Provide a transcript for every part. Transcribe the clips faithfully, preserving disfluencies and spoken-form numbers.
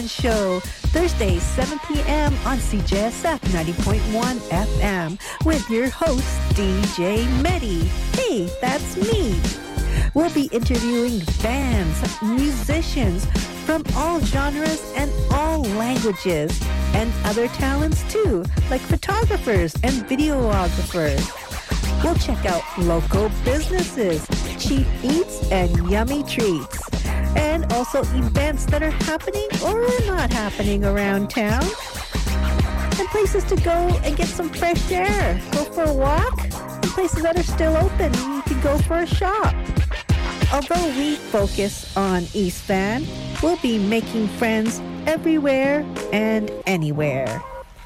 Band Show, Thursdays, seven p.m. on C J S F ninety point one F M with your host, D J Medi. Hey, that's me. We'll be interviewing bands, musicians from all genres and all languages, and other talents too, like photographers and videographers. We'll check out local businesses, cheap eats, and yummy treats. And also events that are happening or not happening around town. And places to go and get some fresh air. Go for a walk. And places that are still open. You can go for a shop. Although we focus on East Van, we'll be making friends everywhere and anywhere.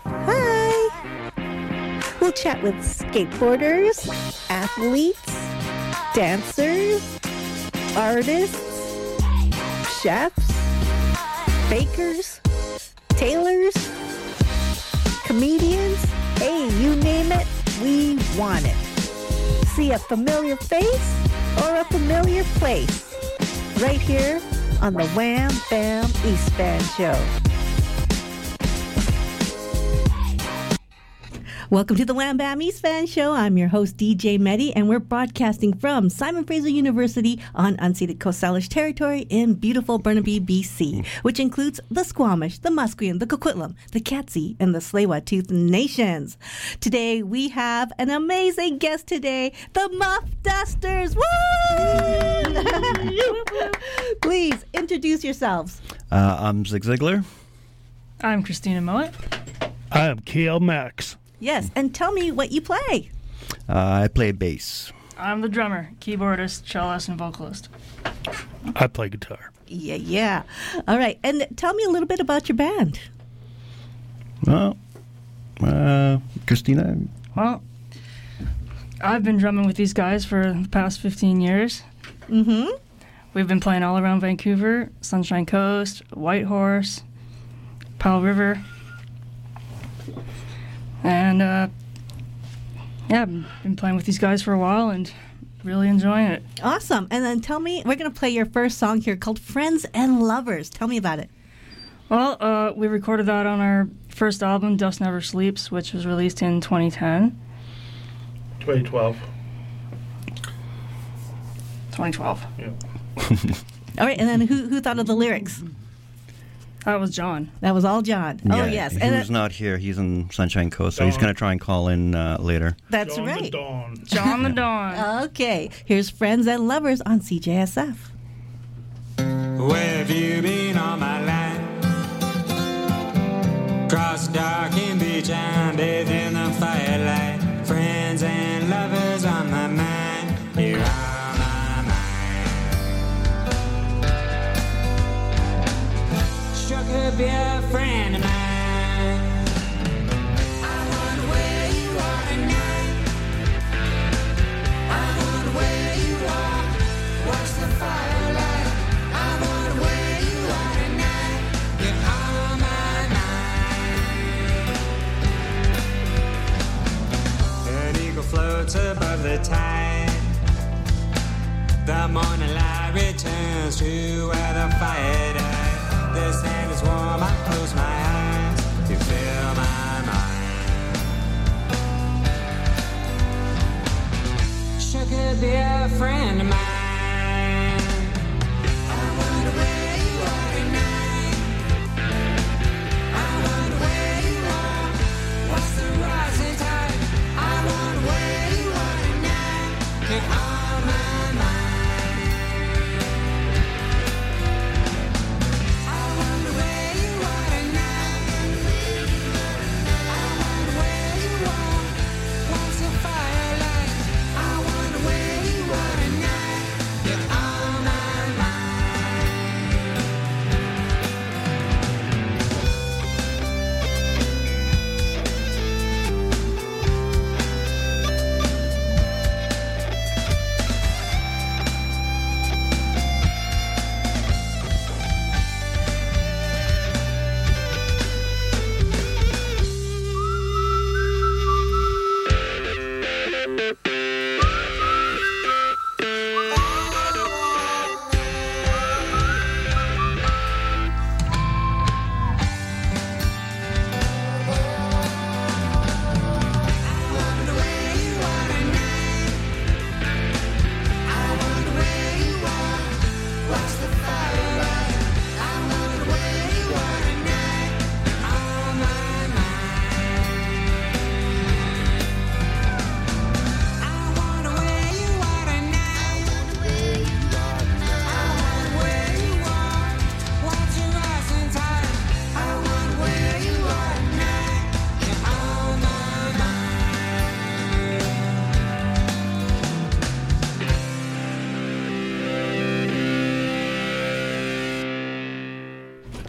Hi! We'll chat with skateboarders, athletes, dancers, artists, chefs, bakers, tailors, comedians. Hey, you name it, we want it. See a familiar face or a familiar place right here on the Wham Bam East Van Show. Welcome to the Wham Bam East Van Show. I'm your host, D J Medi, and we're broadcasting from Simon Fraser University on unceded Coast Salish territory in beautiful Burnaby, B C, which includes the Squamish, the Musqueam, the Coquitlam, the Katzie, and the Tsleil-Waututh nations. Today, we have an amazing guest today, the Muff Dusters. Woo! Please introduce yourselves. Uh, I'm Zig Ziglar. I'm Christina Mowat. I'm Kale Max. Yes, and tell me what you play. Uh, I play bass. I'm the drummer, keyboardist, cellist, and vocalist. I play guitar. Yeah, yeah. All right, and tell me a little bit about your band. Well, uh, Christina? Well, I've been drumming with these guys for the past fifteen years. Mm-hmm. We've been playing all around Vancouver, Sunshine Coast, Whitehorse, Powell River. And, uh, yeah, I've been playing with these guys for a while and really enjoying it. Awesome. And then tell me, we're going to play your first song here called Friends and Lovers. Tell me about it. Well, uh, we recorded that on our first album, Dust Never Sleeps, which was released in twenty ten. twenty twelve. twenty twelve. Yeah. All right, and then who who thought of the lyrics? That was John. That was all John. Yeah, Oh, yes. He And was uh, not here. He's in Sunshine Coast, so he's Dawn. going to try and call in uh, later. that's Dawn to right. Dawn. John the Dawn. Okay, here's Friends and Lovers on C J S F. Where have you been all my life? Cross the darkened beach and bathe in the firelight. Friends and lovers on my mind. You're on my mind. Sure could be a friend of mine. I wonder where you are tonight. I wonder where you are. What's the firelight? I wonder where you are tonight. You're on my mind. An eagle floats above the tide. The morning light returns to where the fire died. The sand is warm, I close my eyes to fill my mind. Sure could be a friend of mine. I wonder where you are tonight. I wonder where you are. What's the rising tide? I wonder where you are tonight. You're on my mind. I wonder where you are tonight. I wonder where you are. What's the firelight? I wonder where you are tonight.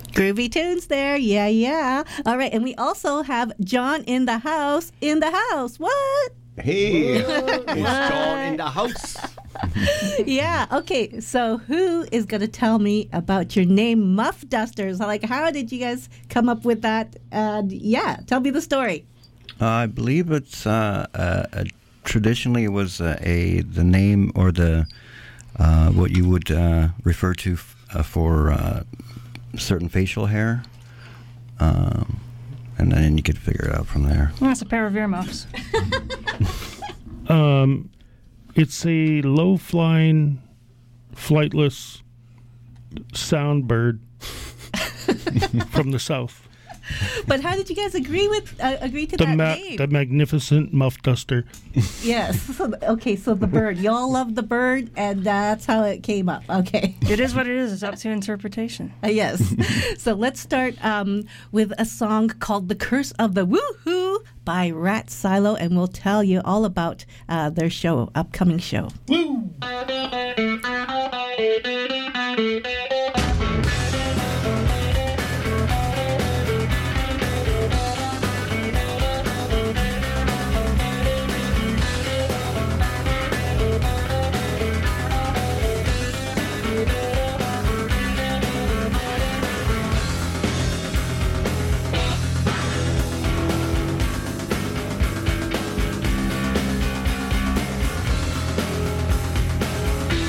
Groovy tunes there. Yeah, yeah. All right. And we also have John in the house. In the house. What? Hey, it's John in the house. Yeah. Okay. So who is going to tell me about your name, Muff Dusters? Like, how did you guys come up with that? And yeah, tell me the story. Uh, I believe it's uh, uh, uh, traditionally it was uh, a the name or the uh, what you would uh, refer to f- uh, for uh, certain facial hair, um, and then you could figure it out from there. That's a pair of earmuffs. Um, it's a low-flying, flightless sound bird from the south. But how did you guys agree with uh, agree to The, that ma- name? the magnificent muff duster. Yes. So, okay. So the bird. Y'all love the bird, and that's how it came up. Okay. It is what it is. It's up to interpretation. Uh, yes. So let's start um, with a song called "The Curse of the Woohoo" by Rat Silo, and we'll tell you all about uh, their show, upcoming show. Woo!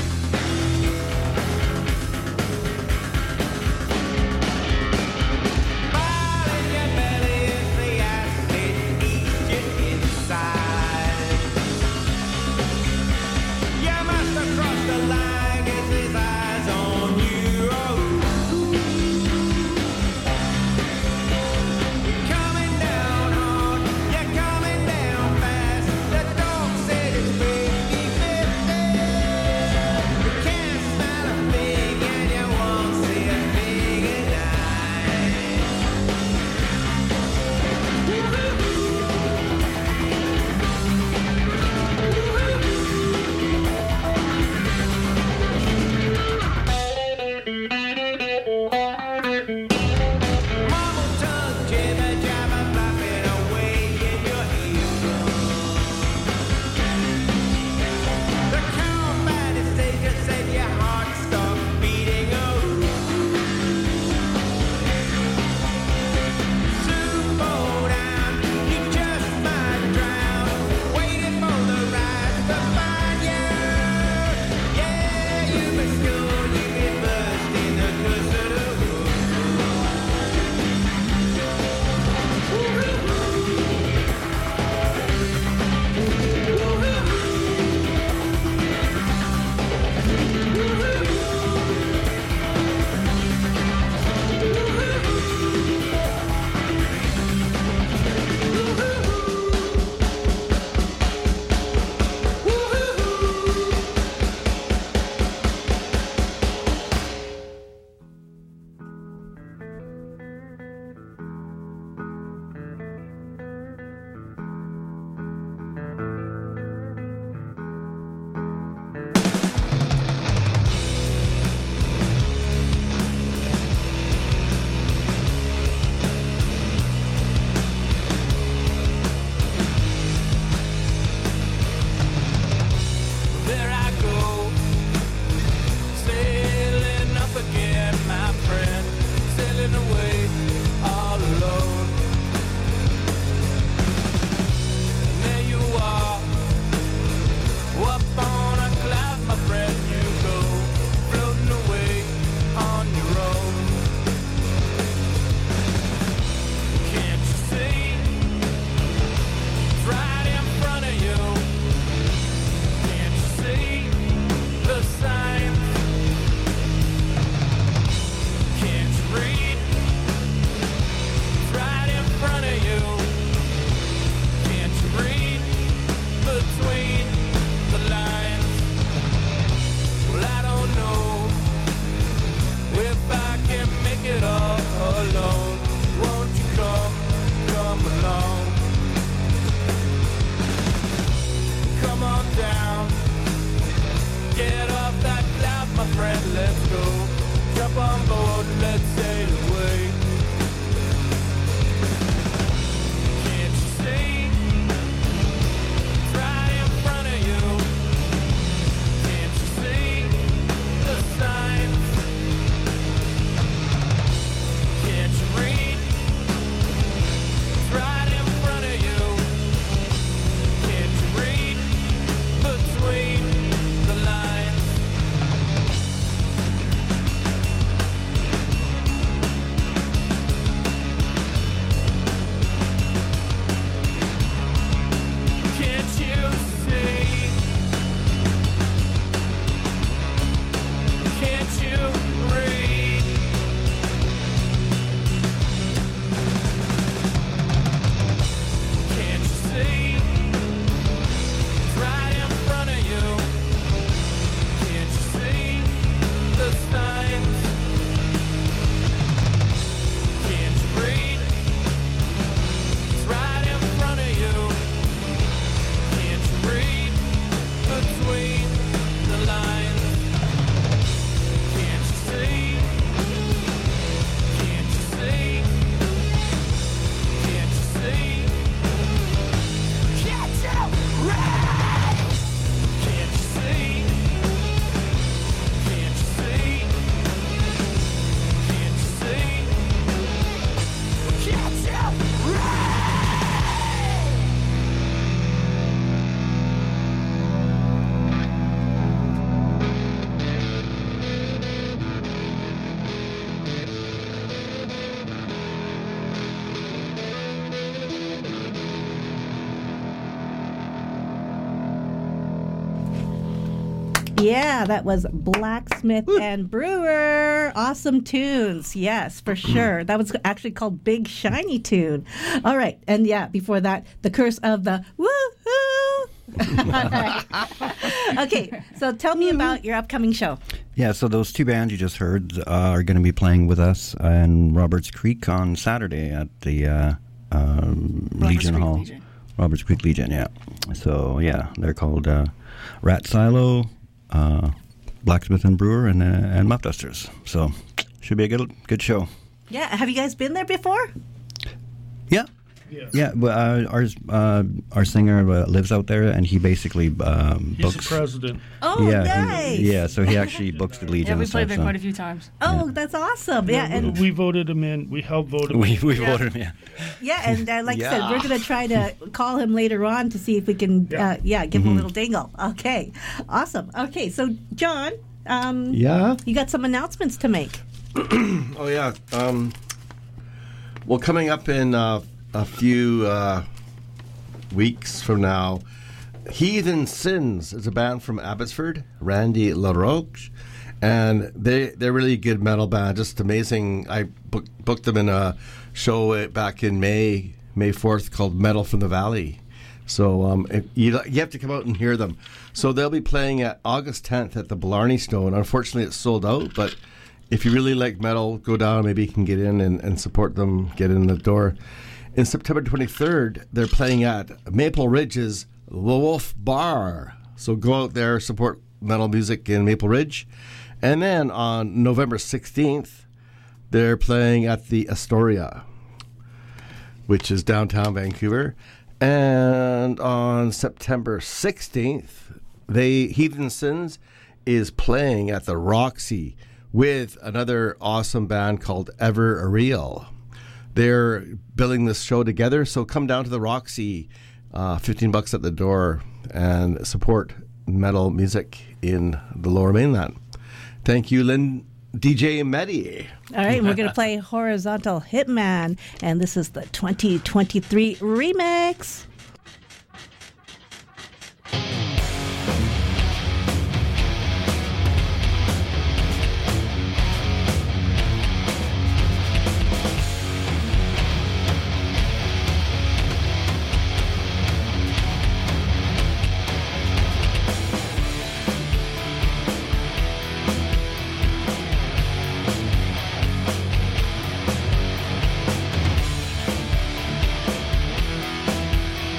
Yeah, that was Blacksmith and Brewer. Awesome tunes. Yes, for sure. That was actually called Big Shiny Tune. All right. And yeah, before that, The Curse of the Woohoo. All right. Okay, so tell me about your upcoming show. Yeah, so those two bands you just heard uh, are going to be playing with us in Roberts Creek on Saturday at the uh, um, Legion Creek Hall. Legion. Roberts Creek Legion, yeah. So, yeah, they're called uh, Rat Silo, uh, Blacksmith and Brewer, and, uh, and Muff Dusters. So, should be a good good show. Yeah, have you guys been there before? Yeah. Yeah. Yeah, well, uh, our uh, our singer uh, lives out there, and he basically um, He's books. the president. Oh, yeah, he- nice. yeah. So he actually books the Legion. Yeah, we and played stuff, there so. quite a few times. Oh, that's awesome. Yeah, and we voted him in. We helped vote him We in. we voted him. Yeah. yeah, and uh, like I said, Yeah. we're going to try to call him later on to see if we can, Yeah. uh, yeah, give him a little dingle. Okay, awesome. Okay, so John, um, Yeah. you got some announcements to make. Oh yeah. Um, well, coming up in uh, a few uh, weeks from now, Heathen Sins is a band from Abbotsford, Randy LaRoche, and they they're really good metal band. Just amazing. I book, booked them in a show uh, back in May May fourth called Metal from the Valley. So um, if you you have to come out and hear them. So they'll be playing at August tenth at the Blarney Stone. Unfortunately, it's sold out, but if you really like metal, go down. Maybe you can get in and, and support them, get in the door. In September twenty-third, they're playing at Maple Ridge's The Wolf Bar. So go out there, support metal music in Maple Ridge. And then on November sixteenth, they're playing at the Astoria, which is downtown Vancouver. And on September sixteenth, they Heathen Sins is playing at the Roxy with another awesome band called Ever Real. They're billing this show together, so come down to the Roxy, uh, fifteen bucks at the door, and support metal music in the Lower Mainland. Thank you, Lynn, D J Medi. All right, and we're going to play Horizontal Hitman, and this is the twenty twenty-three remix. I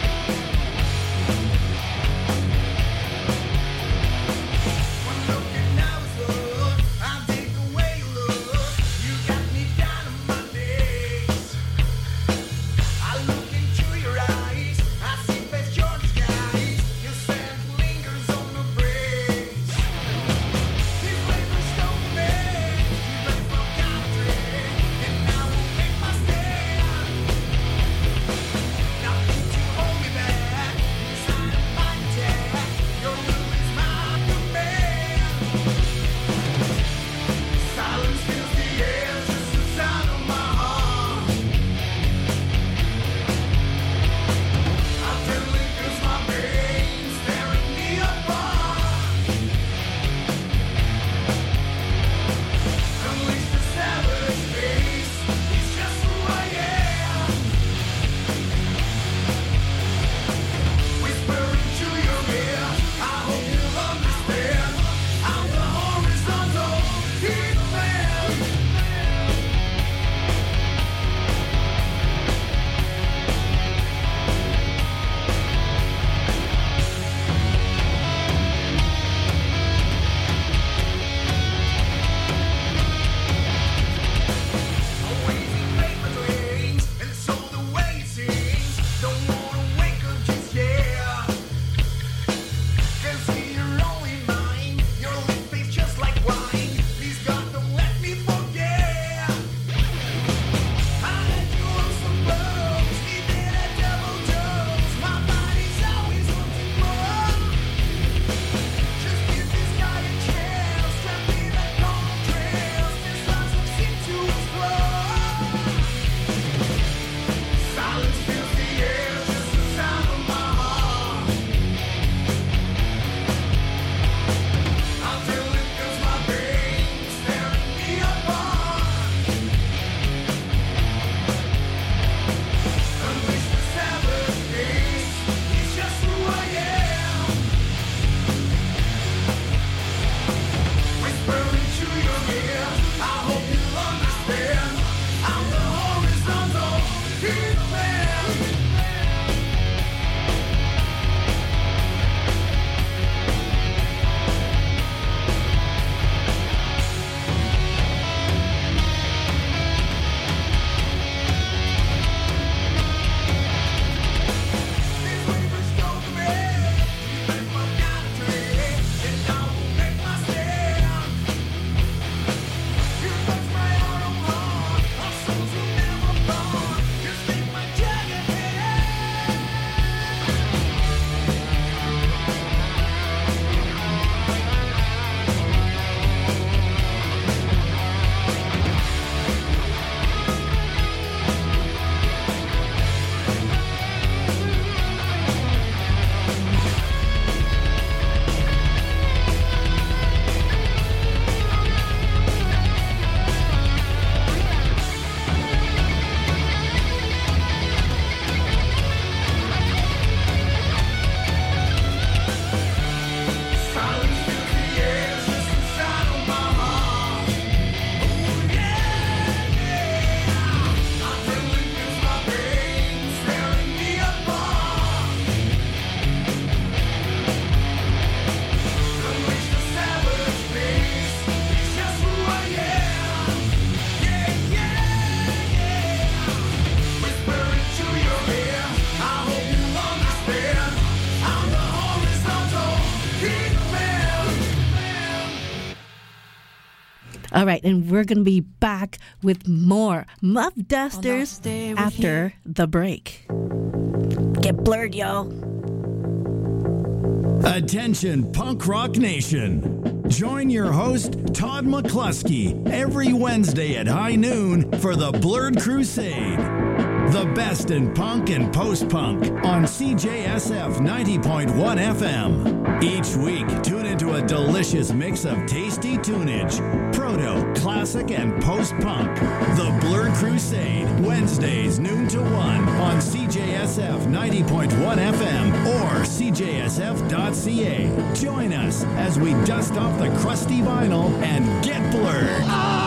All right, and we're going to be back with more Muff Dusters stay with after the break. Get blurred, y'all. Attention, Punk Rock Nation. Join your host, Todd McCluskey, every Wednesday at high noon for the Blurred Crusade. The best in punk and post-punk on C J S F ninety point one F M. Each week, tune into a delicious mix of tasty tunage, proto, classic, and post-punk. The Blurred Crusade, Wednesdays noon to one on C J S F ninety point one F M or C J S F dot C A. Join us as we dust off the crusty vinyl and get blurred.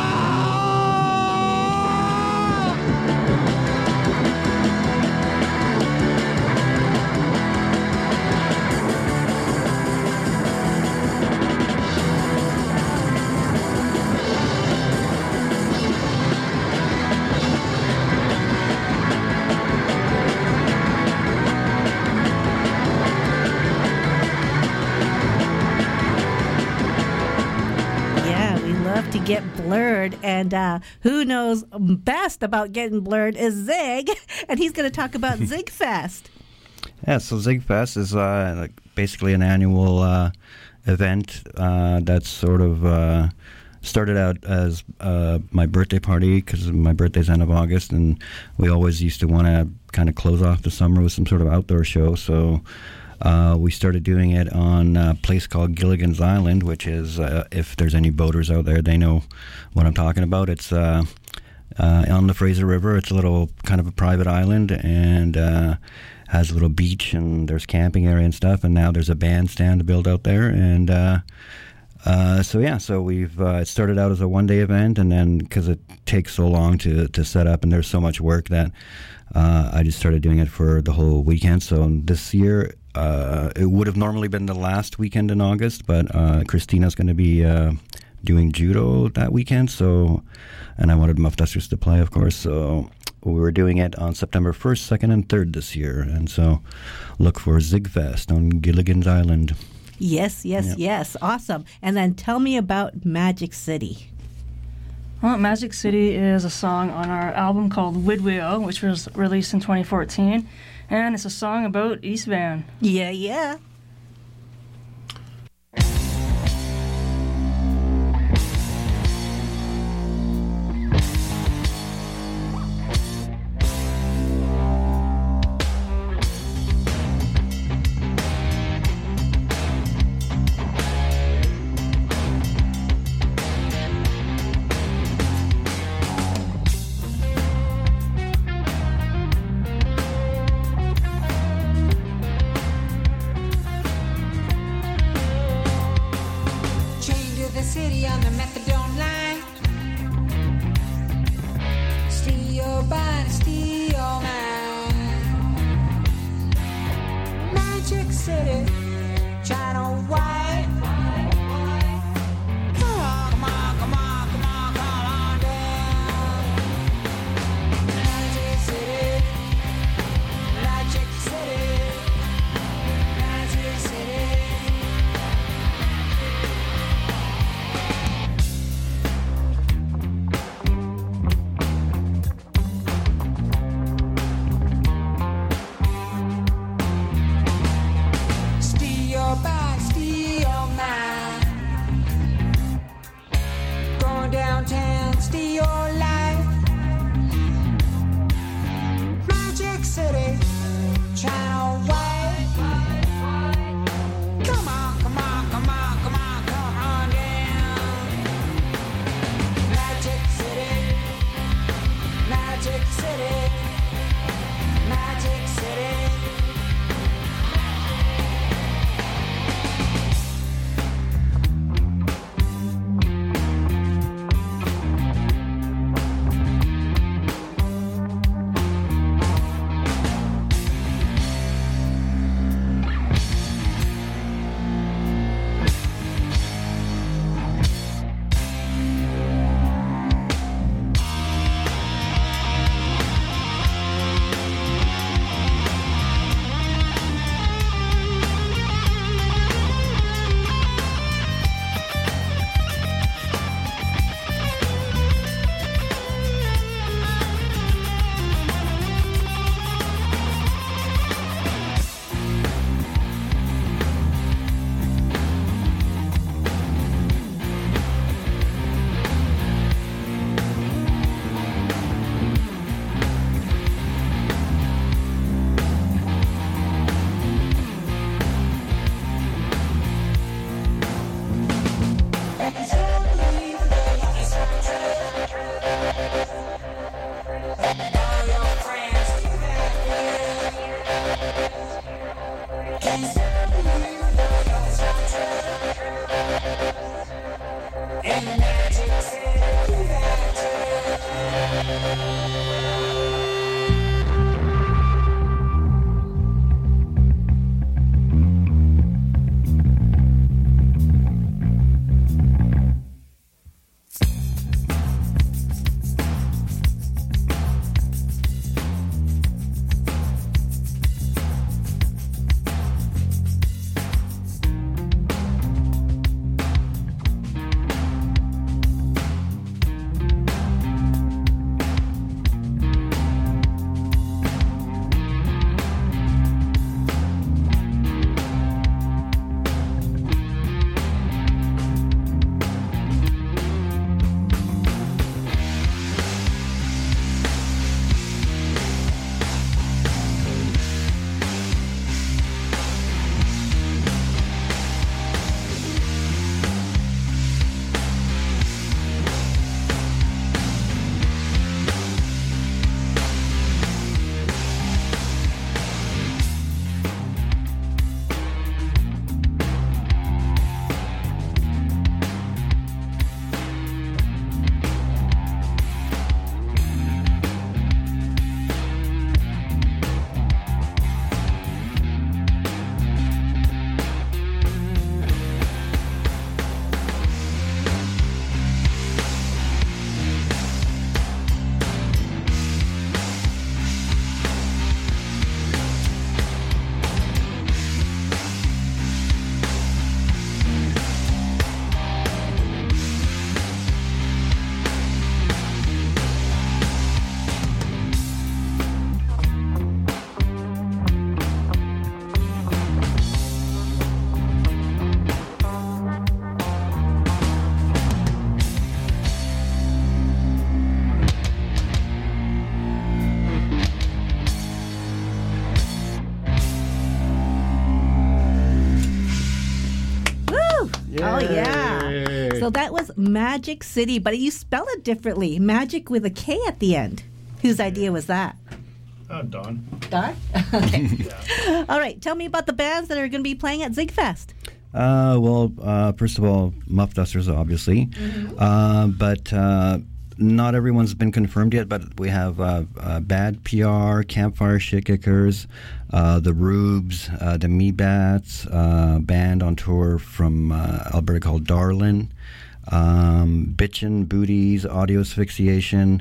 Get blurred, and uh, who knows best about getting blurred is Zig, and he's going to talk about Zigfest. Yeah, so Zigfest is uh, like basically an annual uh, event uh, that's sort of uh, started out as uh, my birthday party, because my birthday's end of August, and we always used to want to kind of close off the summer with some sort of outdoor show. So Uh, we started doing it on a place called Gilligan's Island, which is, uh, if there's any boaters out there, they know what I'm talking about. It's uh, uh, on the Fraser River. It's a little kind of a private island, and uh, has a little beach, and there's camping area and stuff. And now there's a bandstand built out there. And uh, uh, so, yeah, so we've uh, it started out as a one-day event, and then because it takes so long to, to set up and there's so much work that uh, I just started doing it for the whole weekend. So this year, Uh, it would have normally been the last weekend in August, but uh, Christina's going to be uh, doing judo that weekend, so, and I wanted Muff Dusters to play, of course, so we were doing it on September first, second, and third this year, and so look for Zigfest on Gilligan's Island. Yes, yes, Yep. yes. Awesome. And then tell me about Magic City. Well, Magic City is a song on our album called Widweo, which was released in twenty fourteen. And it's a song about East Van. Yeah, yeah. City on the methadone line. Steal your body, steal your mind. Magic City, China White. Come on, come on, come on, come on, come on down. Magic City, Magic City, Magic City. Oh, yeah. So that was Magic City, but you spell it differently. Magic with a K at the end. Whose idea was that? Uh, Don. Don? Okay. Yeah. All right. Tell me about the bands that are going to be playing at Zigfest. Uh, well, uh, first of all, Muff Dusters, obviously. Mm-hmm. Uh, but uh, not everyone's been confirmed yet, but we have uh, uh, Bad P R, Campfire Shit Kickers, uh, The Rubes, uh, the Me Bats, uh, band on tour from uh, Alberta called Darlin, um, Bitchin' Booties, Audio Asphyxiation,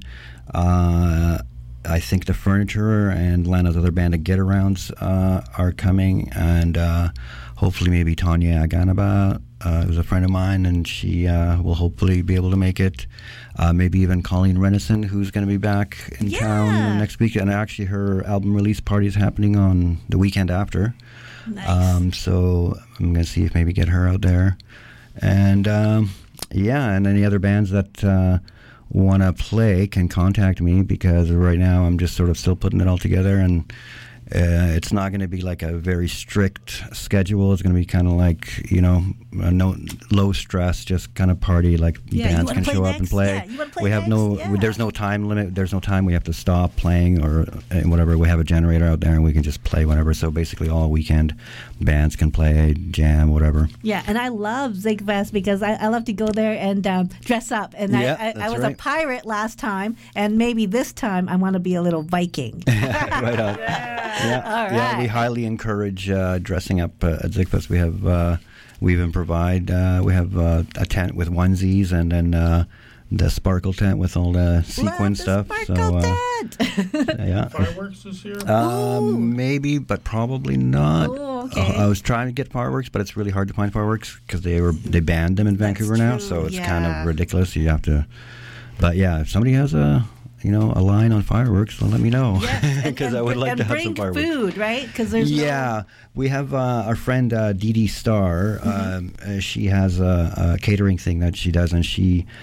uh, I think the Furniture and Lana's other band, the Get Arounds, uh, are coming, and uh, hopefully maybe Tanya Aganaba, uh, who's a friend of mine, and she uh, will hopefully be able to make it. Uh, maybe even Colleen Renison, who's going to be back in yeah. town next week, and actually her album release party is happening on the weekend after. Nice. Um, so I'm going to see if maybe get her out there, and um, yeah, and any other bands that. Uh, want to play can contact me, because right now I'm just sort of still putting it all together, and uh, it's not going to be like a very strict schedule. It's going to be kind of like, you know, a no low stress, just kind of party, like yeah, bands can show next? up and play. Yeah, you wanna play we have next? no yeah. there's no time limit, there's no time we have to stop playing or uh, whatever. We have a generator out there and we can just play whenever, so basically all weekend bands can play, jam, whatever. Yeah, and I love Zigfest because I, I love to go there and um, dress up, and yeah, I, I, I was right. a pirate last time, and maybe this time I want to be a little Viking. Right on. Yeah. Yeah. All right. Yeah, we highly encourage uh, dressing up uh, at Zigfest. We have, uh, we even provide, uh, we have uh, a tent with onesies, and then uh, the sparkle tent with all the sequin Love the stuff. Sparkle so, uh, tent. yeah. Fireworks this year? Um, maybe, but probably not. Ooh, okay. uh, I was trying to get fireworks, but it's really hard to find fireworks because they were they banned them in Vancouver now, true, so it's yeah. kind of ridiculous. You have to, but yeah, if somebody has a you know a line on fireworks, then let me know, because I would br- like and to have bring some fireworks. food, right? Because there's Yeah, we have uh, our friend uh, Dee Dee Starr. Mm-hmm. Um, uh, she has a, a catering thing that she does, and she